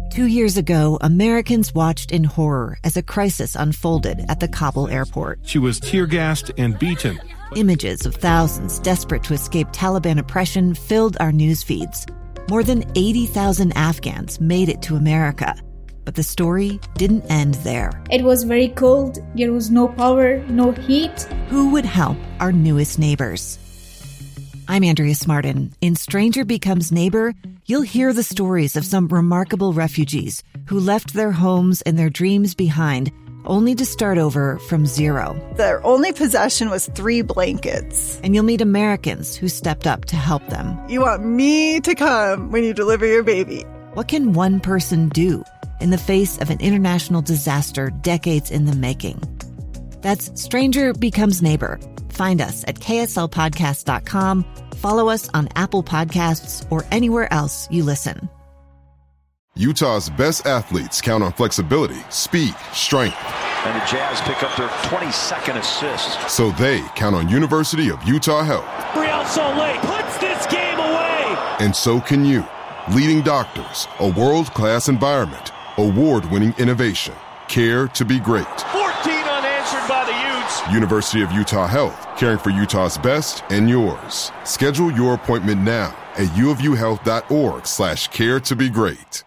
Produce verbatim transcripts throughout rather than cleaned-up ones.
Two years ago, Americans watched in horror as a crisis unfolded at the Kabul airport. She was tear-gassed and beaten. Images of thousands desperate to escape Taliban oppression filled our news feeds. More than eighty thousand Afghans made it to America. But the story didn't end there. It was very cold. There was no power, no heat. Who would help our newest neighbors? I'm Andrea Smartin. In Stranger Becomes Neighbor, you'll hear the stories of some remarkable refugees who left their homes and their dreams behind, only to start over from zero. Their only possession was three blankets. And you'll meet Americans who stepped up to help them. You want me to come when you deliver your baby. What can one person do in the face of an international disaster decades in the making? That's Stranger Becomes Neighbor. Find us at K S L podcast dot com. Follow us on Apple Podcasts or anywhere else you listen. Utah's best athletes count on flexibility, speed, strength. And the Jazz pick up their twenty-second assist. So they count on University of Utah Health. Real Salt Lake puts this game away. And so can you. Leading doctors, a world-class environment, award-winning innovation, care to be great. fourteen unanswered by the Utes. University of Utah Health, caring for Utah's best and yours. Schedule your appointment now at uofuhealth.org slash care to be great.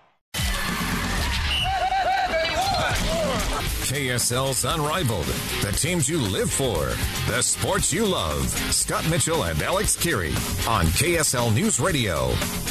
K S L's Unrivaled, the teams you live for, the sports you love. Scott Mitchell and Alex Keary on K S L News Radio.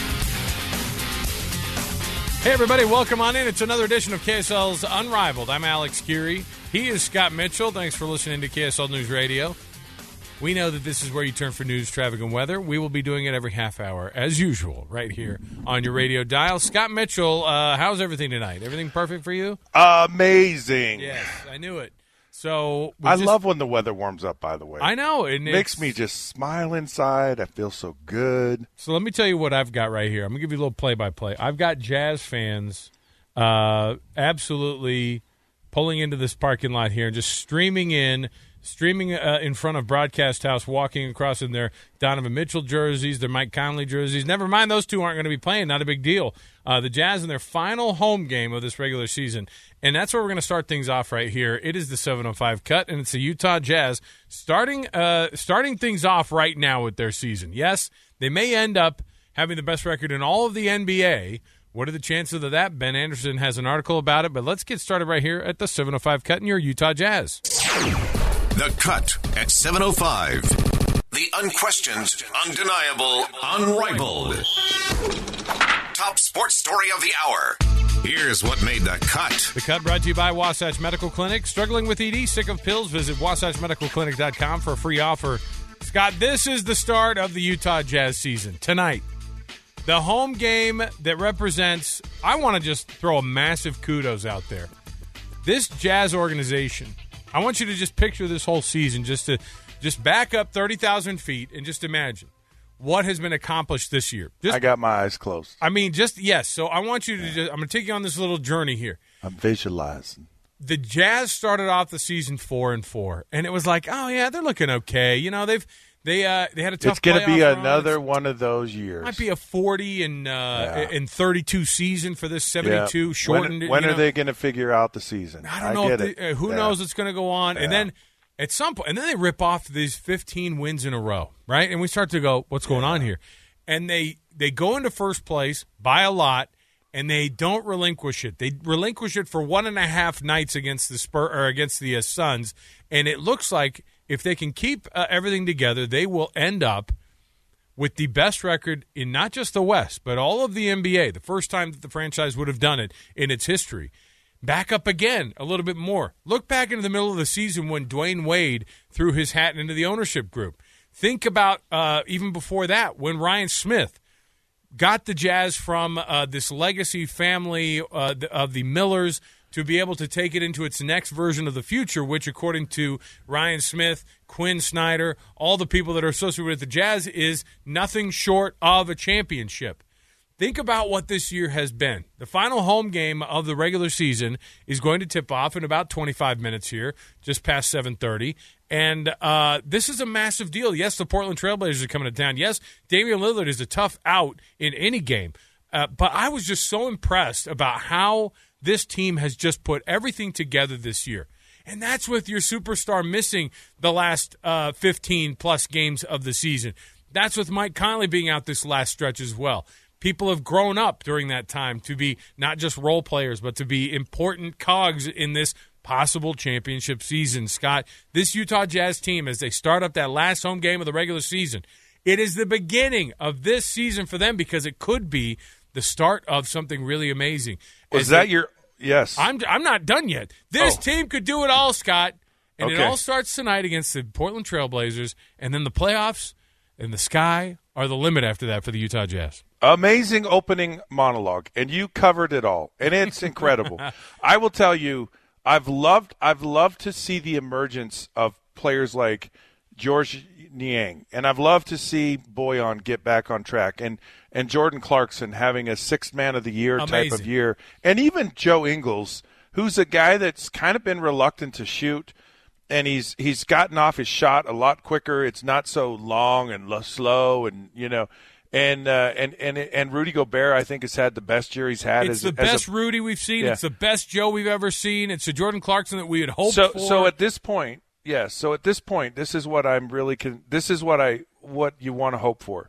Hey, everybody, welcome on in. It's another edition of K S L's Unrivaled. I'm Alex Keary. He is Scott Mitchell. Thanks for listening to K S L News Radio. We know that this is where you turn for news, traffic, and weather. We will be doing it every half hour, as usual, right here on your radio dial. Scott Mitchell, uh, how's everything tonight? Everything perfect for you? Amazing. Yes, I knew it. So I just, love when the weather warms up, by the way. I know. It makes me just smile inside. I feel so good. So let me tell you what I've got right here. I'm going to give you a little play-by-play. I've got Jazz fans uh, absolutely pulling into this parking lot here and just streaming in, streaming uh, in front of Broadcast House, walking across in their Donovan Mitchell jerseys, their Mike Conley jerseys. Never mind, those two aren't going to be playing. Not a big deal. Uh, the Jazz in their final home game of this regular season. And that's where we're going to start things off right here. It is the seven oh five cut, and it's the Utah Jazz starting uh, starting things off right now with their season. Yes, they may end up having the best record in all of the N B A. What are the chances of that? Ben Anderson has an article about it, but let's get started right here at the seven oh five cut in your Utah Jazz. The Cut at seven oh five. The unquestioned, undeniable, unrivaled. Top sports story of the hour. Here's what made the cut. The Cut brought to you by Wasatch Medical Clinic. Struggling with E D, sick of pills? Visit wasatch medical clinic dot com for a free offer. Scott, this is the start of the Utah Jazz season. Tonight, the home game that represents, I want to just throw a massive kudos out there. This Jazz organization, I want you to just picture this whole season, just to just back up thirty thousand feet and just imagine what has been accomplished this year. Just, I got my eyes closed. I mean, just, yes. So I want you to yeah. just, I'm going to take you on this little journey here. I'm visualizing. The Jazz started off the season four and four, and it was like, oh, yeah, they're looking okay. You know, they've, they uh, they had a tough It's going to be run. another It's, one of those years. Might be a forty and, uh, yeah. and thirty-two season for this seventy-two yeah. shortened. When, when you are know? they going to figure out the season? I don't I know. get if they, it. uh, who yeah. knows what's going to go on? Yeah. And then at some point, and then they rip off these fifteen wins in a row, right? And we start to go, what's going yeah. on here? And they, they go into first place by a lot, and they don't relinquish it. They relinquish it for one and a half nights against the Spur or against the uh, Suns, and it looks like if they can keep uh, everything together, they will end up with the best record in not just the West, but all of the N B A. The first time that the franchise would have done it in its history. Back up again a little bit more. Look back into the middle of the season when Dwayne Wade threw his hat into the ownership group. Think about uh, even before that when Ryan Smith got the Jazz from uh, this legacy family uh, of the Millers to be able to take it into its next version of the future, which, according to Ryan Smith, Quinn Snyder, all the people that are associated with the Jazz, is nothing short of a championship. Think about what this year has been. The final home game of the regular season is going to tip off in about twenty-five minutes here, just past seven thirty. And uh, this is a massive deal. Yes, the Portland Trailblazers are coming to town. Yes, Damian Lillard is a tough out in any game. Uh, but I was just so impressed about how this team has just put everything together this year. And that's with your superstar missing the last uh, fifteen-plus games of the season. That's with Mike Conley being out this last stretch as well. People have grown up during that time to be not just role players, but to be important cogs in this possible championship season. Scott, this Utah Jazz team, as they start up that last home game of the regular season, it is the beginning of this season for them because it could be the start of something really amazing. Was As that they, your – yes. I'm I'm not done yet. This oh. team could do it all, Scott. And okay. it all starts tonight against the Portland Trailblazers, and then the playoffs and the sky are the limit after that for the Utah Jazz. Amazing opening monologue, and you covered it all, and it's incredible. I will tell you, I've loved I've loved to see the emergence of players like George Niang, and I've loved to see Bojan get back on track, and, and Jordan Clarkson having a sixth man of the year Amazing. type of year, and even Joe Ingles, who's a guy that's kind of been reluctant to shoot, and he's he's gotten off his shot a lot quicker. It's not so long and slow, and you know. And, uh, and and and Rudy Gobert, I think, has had the best year he's had. It's as, the as best a, Rudy we've seen. Yeah. It's the best Joe we've ever seen. It's the Jordan Clarkson that we had hoped so, for. So at this point, yes. So at this point, this is what I'm really. Con- this is what I what you want to hope for.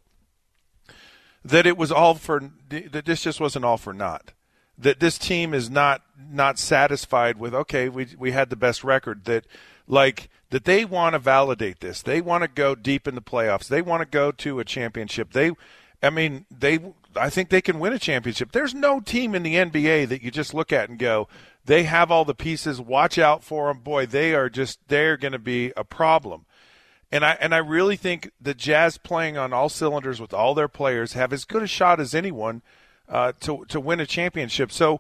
That it was all for. That this just wasn't all for naught. That this team is not not satisfied with. Okay, we we had the best record. That like. That they want to validate this. They want to go deep in the playoffs. They want to go to a championship. They, I mean, they. I think they can win a championship. There's no team in the N B A that you just look at and go, they have all the pieces. Watch out for them. Boy, they are just, they're going to be a problem. And I and I really think the Jazz playing on all cylinders with all their players have as good a shot as anyone uh, to to win a championship. So,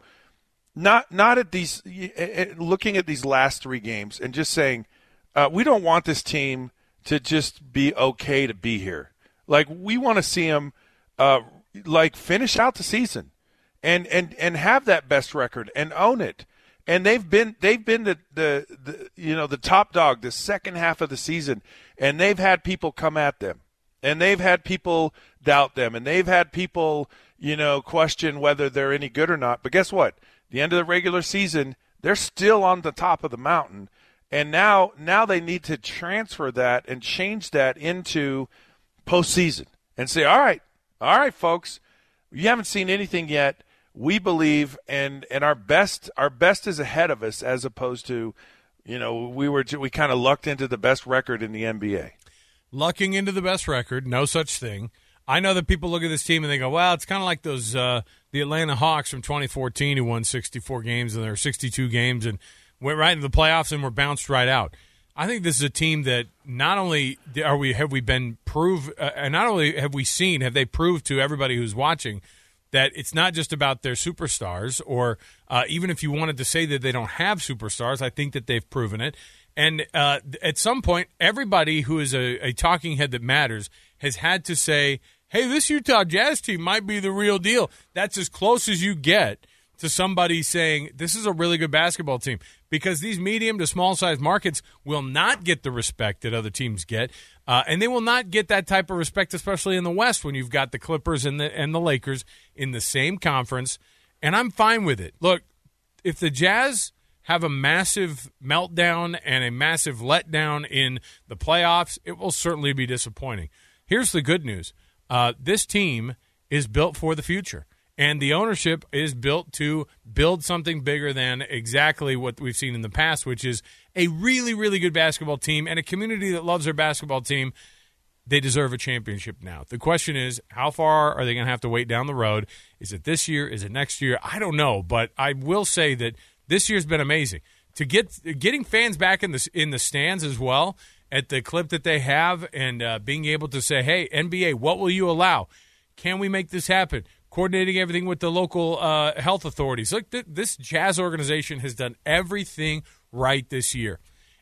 not not at these looking at these last three games and just saying. Uh, we don't want this team to just be okay to be here. Like, we want to see them, uh, like, finish out the season and, and, and have that best record and own it. And they've been they've been the, the, the you know the top dog the second half of the season, and they've had people come at them, and they've had people doubt them, and they've had people you know question whether they're any good or not. But guess what? The end of the regular season, they're still on the top of the mountain. And now, now they need to transfer that and change that into postseason and say, all right, all right, folks, you haven't seen anything yet. We believe, and and our best, our best is ahead of us, as opposed to, you know, we were we kind of lucked into the best record in the N B A. Lucking into the best record, no such thing. I know that people look at this team and they go, well, it's kind of like those uh, the Atlanta Hawks from twenty fourteen who won sixty-four games and there were sixty-two games and went right into the playoffs and were bounced right out. I think this is a team that not only are we have we been proved, uh, and not only have we seen, have they proved to everybody who's watching that it's not just about their superstars, or uh, even if you wanted to say that they don't have superstars, I think that they've proven it. And uh, at some point, everybody who is a, a talking head that matters has had to say, hey, this Utah Jazz team might be the real deal. That's as close as you get to somebody saying this is a really good basketball team, because these medium to small-sized markets will not get the respect that other teams get, uh, and they will not get that type of respect, especially in the West when you've got the Clippers and the and the Lakers in the same conference, and I'm fine with it. Look, if the Jazz have a massive meltdown and a massive letdown in the playoffs, it will certainly be disappointing. Here's the good news. Uh, this team is built for the future. And the ownership is built to build something bigger than exactly what we've seen in the past, which is a really, really good basketball team and a community that loves their basketball team. They deserve a championship now. The question is, how far are they going to have to wait down the road? Is it this year? Is it next year? I don't know, but I will say that this year's been amazing. To get getting fans back in the in the stands as well at the clip that they have, and uh, being able to say, hey, N B A, what will you allow? Can we make this happen? Coordinating everything with the local uh, health authorities. Look, th- this Jazz organization has done everything right this year.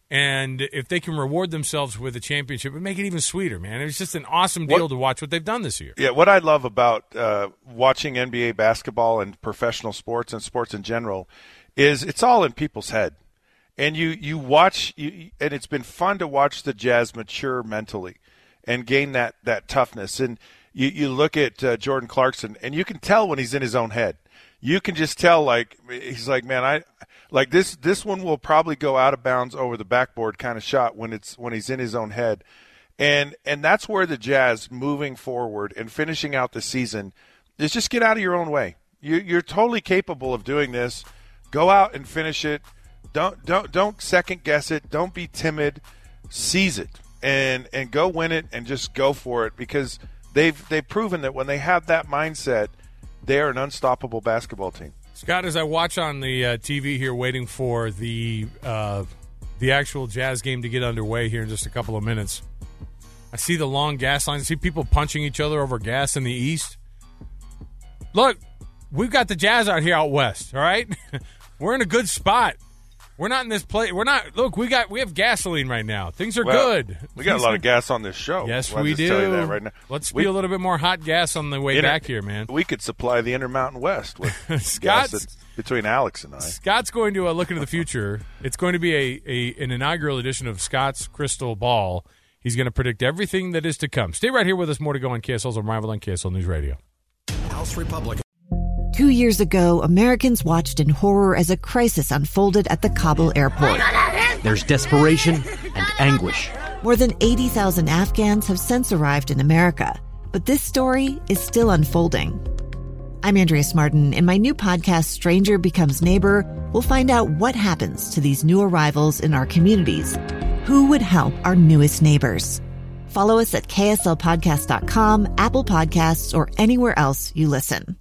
And if they can reward themselves with a championship, it would make it even sweeter, man. It's just an awesome deal what, to watch what they've done this year. Yeah, what I love about uh, watching N B A basketball and professional sports and sports in general is it's all in people's head. And you, you watch, you, and it's been fun to watch the Jazz mature mentally and gain that, that toughness. And you, you look at uh, Jordan Clarkson, and you can tell when he's in his own head. You can just tell, like, he's like, man, I like this. This one will probably go out of bounds over the backboard kind of shot when it's when he's in his own head, and and that's where the Jazz moving forward and finishing out the season is just get out of your own way. You, you're totally capable of doing this. Go out and finish it. Don't don't don't second guess it. Don't be timid. Seize it and and go win it and just go for it, because they've they've proven that when they have that mindset, they are an unstoppable basketball team. Scott, as I watch on the uh, T V here, waiting for the uh, the actual Jazz game to get underway here in just a couple of minutes, I see the long gas lines. I see people punching each other over gas in the East. Look, we've got the Jazz out here out west, all right? We're in a good spot. We're not in this place. We're not. Look, we got we have gasoline right now. Things are well, good. We got Things a lot are, of gas on this show. Yes, well, we just do. Tell you that right now. Let's we, be a little bit more hot gas on the way inter, back here, man. We could supply the Intermountain West with Scott's, gas between Alex and I. Scott's going to uh, look into the future. It's going to be a, a an inaugural edition of Scott's Crystal Ball. He's going to predict everything that is to come. Stay right here with us. More to go on K S L's Arrival on K S L News Radio. House Republican. Two years ago, Americans watched in horror as a crisis unfolded at the Kabul airport. There's desperation and anguish. More than eighty thousand Afghans have since arrived in America, but this story is still unfolding. I'm Andrea Smartin. In my new podcast, Stranger Becomes Neighbor, we'll find out what happens to these new arrivals in our communities. Who would help our newest neighbors? Follow us at K S L podcast dot com, Apple Podcasts, or anywhere else you listen.